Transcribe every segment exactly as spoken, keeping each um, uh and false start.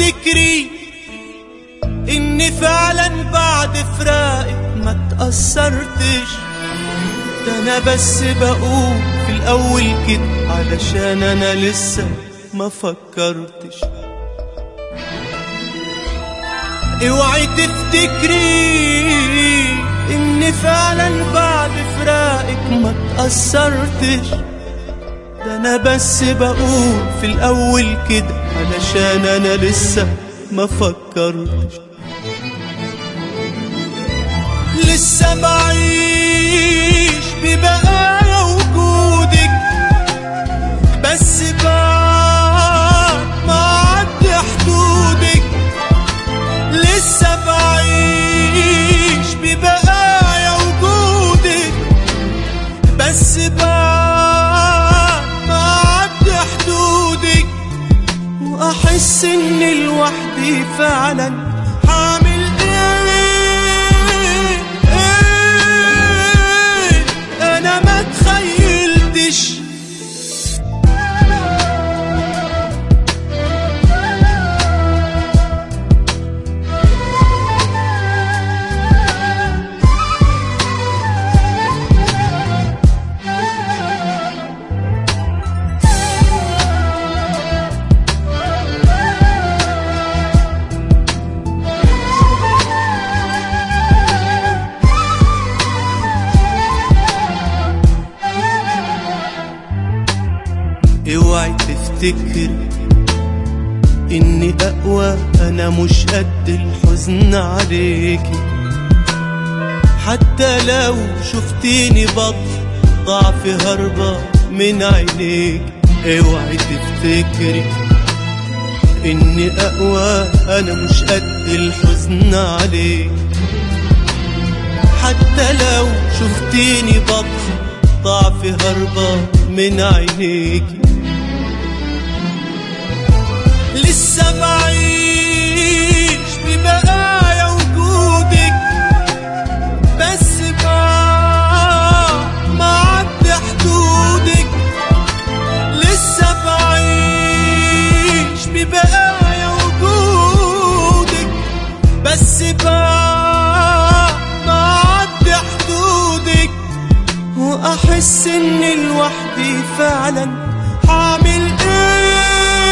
تفتكري إني فعلا بعد فراقك ما تأثرتش؟ ده أنا بس بقول في الأول كده علشان أنا لسه ما فكرتش. اوعي تفتكري إني فعلا بعد فراقك ما تأثرتش. ده أنا بس بقول في الأول كده علشان أنا لسه ما فكرتش. لسه بعيش ببقايا وجودك، بس بعد ما عدي حدودك. لسه بعيش ببقايا وجودك، بس بعد ما عدي حدودك. وأحس إني لوحدي فعلا حامل ايه ايه انا ما تخيلتش. اوعي تفتكري اني اقوى، انا مش قد الحزن عليكي. حتى لو شفتيني بطل ضعف هربة من عينيك. اوعي تفتكري اني اقوى، انا مش قد الحزن عليك. حتى لو شفتيني بطل ضعف هربة من عينيكي. لسه بعيش ببقايا وجودك، بس بعد ما عدي حدودك. لسه بعيش ببقايا وجودك، بس بعد ما عدي حدودك. وأحس إني لوحدي فعلا حامل ايه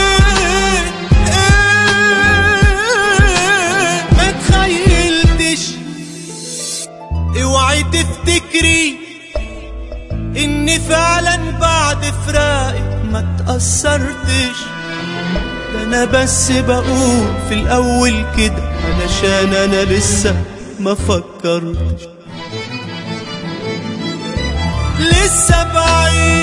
اوعي تفتكري إني فعلا بعد فراقك ما تأثرتش. ده أنا بس بقول في الأول كده علشان أنا لسه ما فكرتش. لسه بعيد